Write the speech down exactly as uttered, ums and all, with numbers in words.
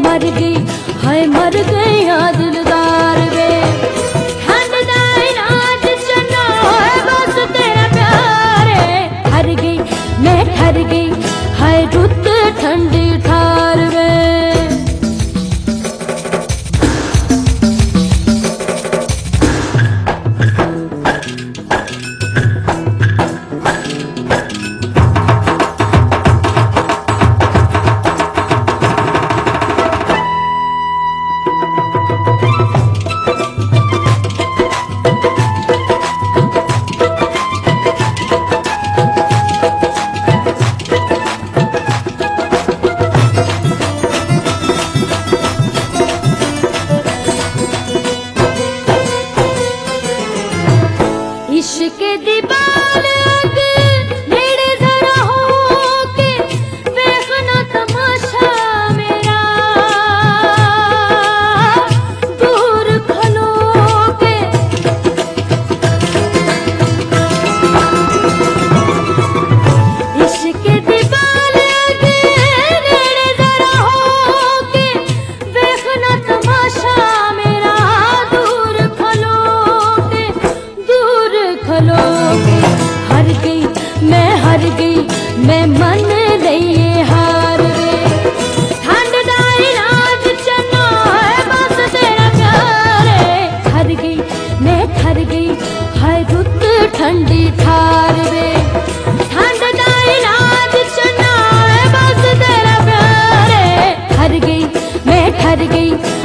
मर गई, हाय मर गई आ दिलदार वे। ठंड दा इलाज चन्ना होए बस तेरा प्यार है। ठर गई मैं ठर गई, हाय रुत ठंडी ठार वे। इश्क दी बालग नेड़े जरा हो के देखना तमाशा मेरा, दूर खलो के इश्क दी बालग नेड़े जरा हो के देखना तमाशा मेरा, दूर खलो के दूर खलो के। हर गई मैं हर गई मैं मन लइए हार गई। ठंड दा इलाज चन्ना है बस तेरा प्यार है। हर गई मैं ठर गई, हाय रुत ठंडी ठार वे। ठंड दा इलाज चन्ना है बस तेरा प्यार है। हर गई मैं ठर गई,